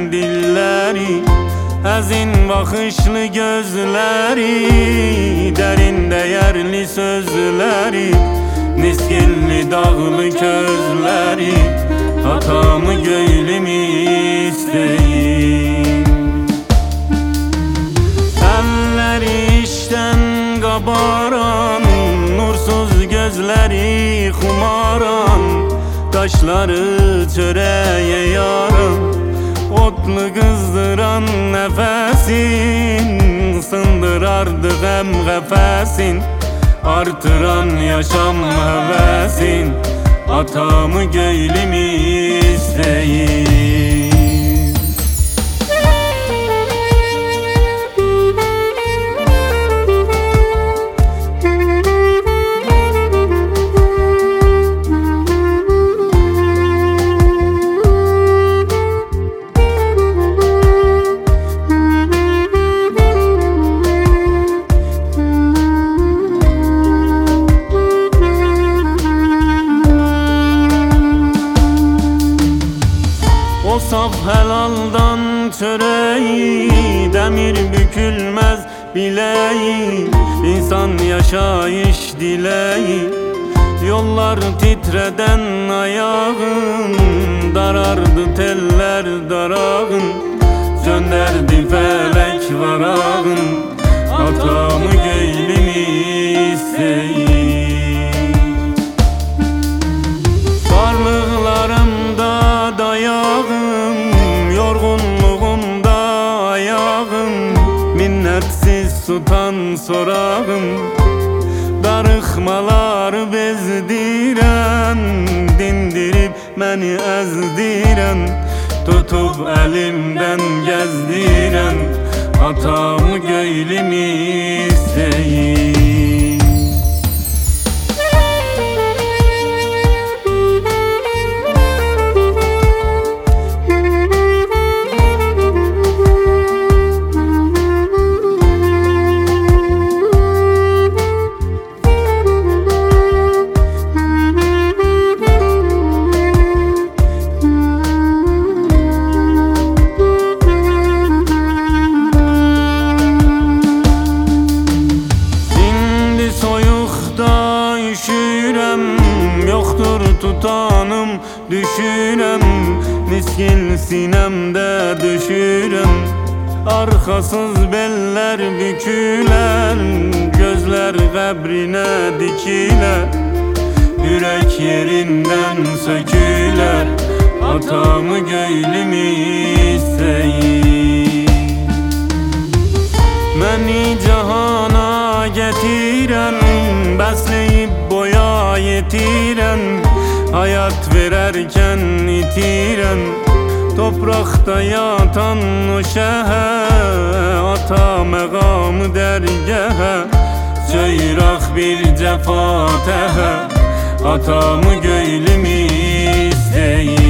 dilləri, həzin baxışlı gözləri, dərin dəyərli sözləri, niskinli dağlı közləri, atamı göylümü istəyir. Əlləri işdən qabaran, nursuz gözləri xumaran, qaşları çörəyə yaran, otlu qızdıran nəfəsin, sındırardı qəm qəfəsin, artıran yaşam həvəsin, atamı göylümü istəyir. O saf helaldan çöreği, demir bükülmez bileği, insan yaşayış dileği, yollar titreden ayağın, darardı teller darağın, gönderdi felek varağın, atamı göylümü isteyir. Varlıklarımda dayağım, yorgunluğumda ayağım, minnetsiz tutan sorağım, darıxmaları bezdirən, dindirib məni əzdirən, tutub əlimdən gəzdirən, atamı göylümü istəyir. Yoktur tutanım düşürəm, miskin sinemde düşürəm, arkasız beller bükülər, gözler qəbrinə dikilər, yürək yerindən sökülər, atamı göylümü istəyir. Məni cahana getirən, bəsləyib boya yetirən, hayat verərkən itirən, toprakta yatan o şəhə, ata məqamı dərgəhə, çöyraq bir cəfatəhə, atamı göylümü istəyir.